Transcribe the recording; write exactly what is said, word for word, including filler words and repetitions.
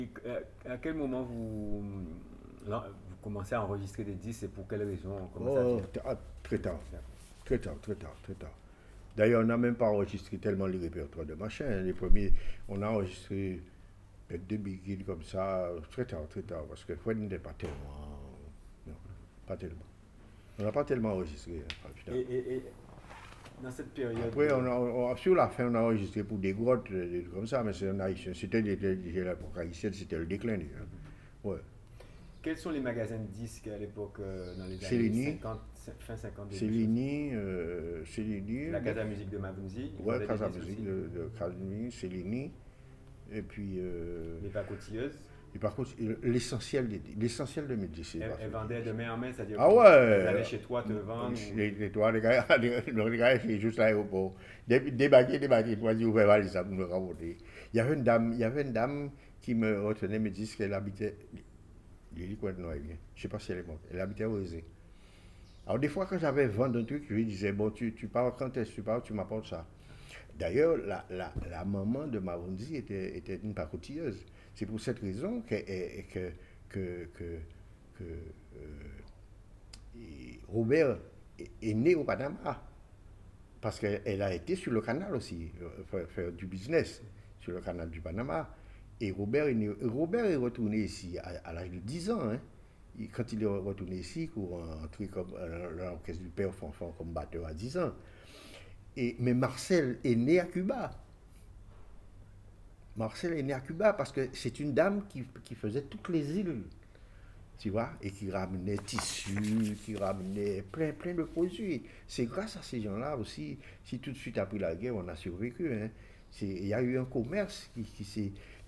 Et euh, à quel moment vous, là, vous commencez à enregistrer des disques et pour quelle raison? Comment ça Oh, vient? t- ah, très tard, D'accord. très tard, très tard, très tard. D'ailleurs, on n'a même pas enregistré tellement les répertoires de machin. Les premiers, on a enregistré peut-être deux biguines comme ça, très tard, très tard, parce que Fred n'était pas tellement. Non, pas tellement. On n'a pas tellement enregistré, hein, Et, finalement. et- et dans cette période Après, de... on a, on- sur la fin, on a enregistré pour des grottes, des trucs comme ça, mais c'est un haïtien. C'était des- des- des- l'époque haïtienne, c'était le déclin déjà. Ouais. Quels sont les magasins de disques à l'époque, euh, dans les années Céline, cinquante, fin cinquante, début soixante? Céline, euh, Céline, La Casa Musique de Mavunzi, ils ouais, vendaient des Casa disques Musique aussi. de, de Céline, Céline, et puis, euh, Les pacotilleuses, et par contre, l'essentiel, des- l'essentiel de mes disques, c'est elles, pas elles fait. vendaient de main en main, c'est-à-dire Ah qu'elles allaient ouais, chez toi te vendre ou... les, les, toi, les gars, les, les gars, c'est juste l'aéroport. Dé- Débarquer, débarquer, toi, dis, ouvert valise, ça pour me raconter. Il y avait une dame, il y avait une dame qui me retenait, me disait qu'elle habitait, je dis quoi de noir, bien, je sais pas si elle est morte, elle habitait au Rosé. Alors des fois, quand j'avais vendu un truc, je lui disais, bon, tu, tu pars, quand est-ce que tu pars, tu m'apportes ça. D'ailleurs, la, la, la maman de Marondi était, était une pacotilleuse. C'est pour cette raison que, que, que, que, que, euh, Robert est, est né au Panama. Parce qu'elle a été sur le canal aussi, euh, faire, faire du business sur le canal du Panama. Et Robert est, né- Robert est retourné ici à, à l'âge de dix ans. Hein. Il- quand il est retourné ici pour entrer comme euh, dans l'orchestre du père Fanfan comme batteur à dix ans. Et, mais Marcel est né à Cuba. Marcel est né à Cuba parce que c'est une dame qui, qui faisait toutes les îles, tu vois, et qui ramenait tissus, qui ramenait plein, plein de produits. C'est grâce à ces gens-là aussi, si tout de suite après la guerre, on a survécu. Hein. Il y a eu un commerce qui, qui s'est